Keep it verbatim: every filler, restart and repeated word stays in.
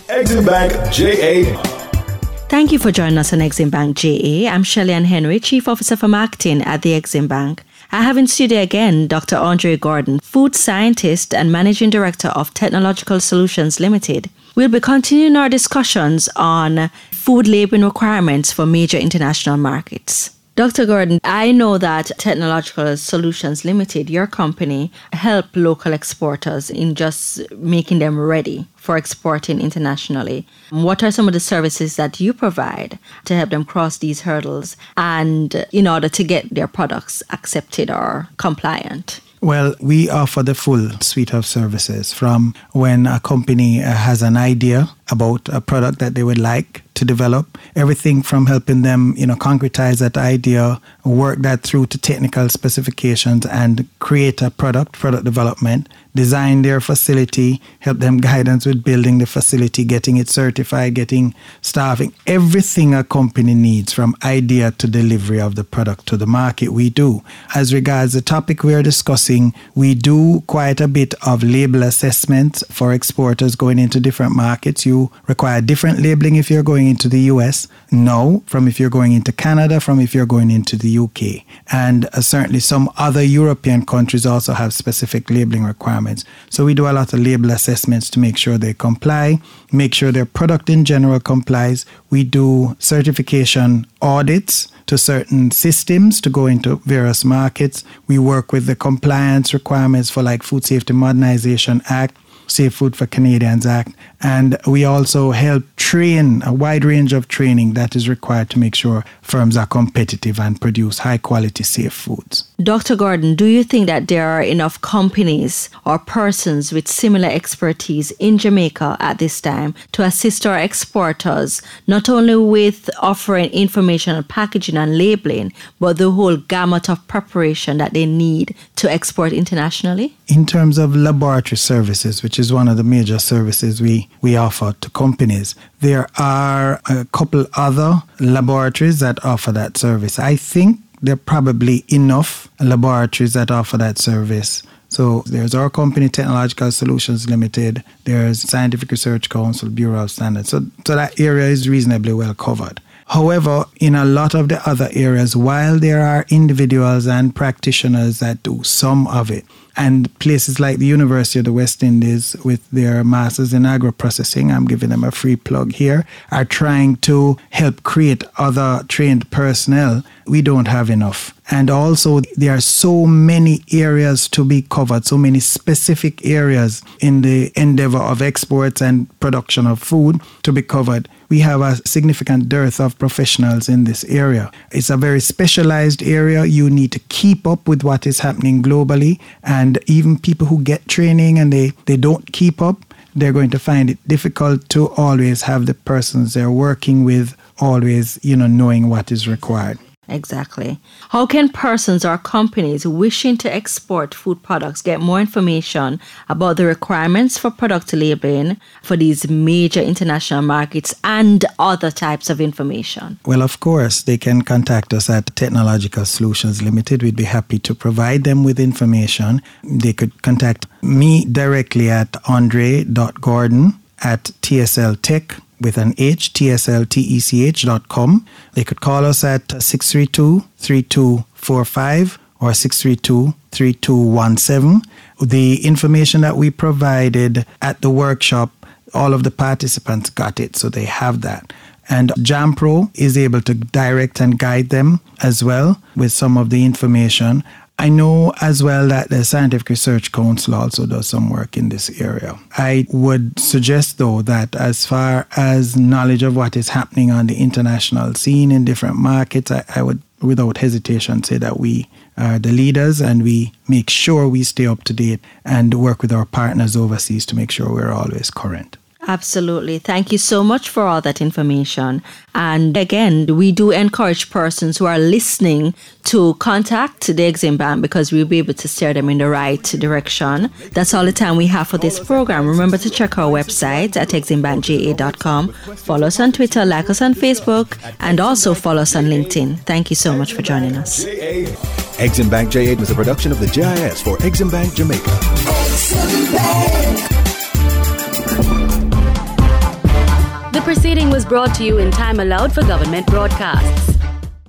Exim Bank J A. Thank you for joining us on Exim Bank J A. I'm Shelley-Ann Henry, Chief Officer for Marketing at the Exim Bank. I have in studio again Doctor Andre Gordon, Food Scientist and Managing Director of Technological Solutions Limited. We'll be continuing our discussions on food labeling requirements for major international markets. Doctor Gordon, I know that Technological Solutions Limited, your company, help local exporters in just making them ready for exporting internationally. What are some of the services that you provide to help them cross these hurdles and in order to get their products accepted or compliant? Well, we offer the full suite of services from when a company has an idea about a product that they would like to develop, everything from helping them, you know, concretize that idea, work that through to technical specifications and create a product, product development, design their facility, help them guidance with building the facility, getting it certified, getting staffing, everything a company needs from idea to delivery of the product to the market, we do. As regards the topic we are discussing, we do quite a bit of label assessments for exporters going into different markets. You require different labeling if you're going into the U S, no, from if you're going into Canada, from if you're going into the U K. And uh, certainly some other European countries also have specific labeling requirements. So we do a lot of label assessments to make sure they comply, make sure their product in general complies. We do certification audits to certain systems to go into various markets. We work with the compliance requirements for like Food Safety Modernization Act, Safe Food for Canadians Act, and we also help train a wide range of training that is required to make sure firms are competitive and produce high quality safe foods. Doctor Gordon, do you think that there are enough companies or persons with similar expertise in Jamaica at this time to assist our exporters, not only with offering information on packaging and labeling, but the whole gamut of preparation that they need to export internationally? In terms of laboratory services, which is one of the major services we, we offer to companies, there are a couple other laboratories that offer that service. I think there are probably enough laboratories that offer that service. So there's our company, Technological Solutions Limited. There's Scientific Research Council, Bureau of Standards. So, so that area is reasonably well covered. However, in a lot of the other areas, while there are individuals and practitioners that do some of it, and places like the University of the West Indies with their masters in agro-processing, I'm giving them a free plug here, are trying to help create other trained personnel, we don't have enough. And also, there are so many areas to be covered, so many specific areas in the endeavor of exports and production of food to be covered. We have a significant dearth of professionals in this area. It's a very specialized area. You need to keep up with what is happening globally. And even people who get training and they, they don't keep up, they're going to find it difficult to always have the persons they're working with always, you know, knowing what is required. Exactly. How can persons or companies wishing to export food products get more information about the requirements for product labeling for these major international markets and other types of information? Well, of course, they can contact us at Technological Solutions Limited. We'd be happy to provide them with information. They could contact me directly at andre dot gordon at T S L Tech with an H, T S L Tech dot com. They could call us at six three two, three two four five or six three two, three two one seven. The information that we provided at the workshop, all of the participants got it, so they have that. And JAMPRO is able to direct and guide them as well with some of the information. I know as well that the Scientific Research Council also does some work in this area. I would suggest, though, that as far as knowledge of what is happening on the international scene in different markets, I, I would, without hesitation, say that we are the leaders and we make sure we stay up to date and work with our partners overseas to make sure we're always current. Absolutely. Thank you so much for all that information. And again, we do encourage persons who are listening to contact the Exim Bank because we'll be able to steer them in the right direction. That's all the time we have for this program. Remember to check our website at exim bank j a dot com. Follow us on Twitter, like us on Facebook, and also follow us on LinkedIn. Thank you so much for joining us. Exim Bank J A was a production of the J I S for Exim Bank Jamaica. Exim Bank. proceeding was brought to you in time allowed for government broadcasts.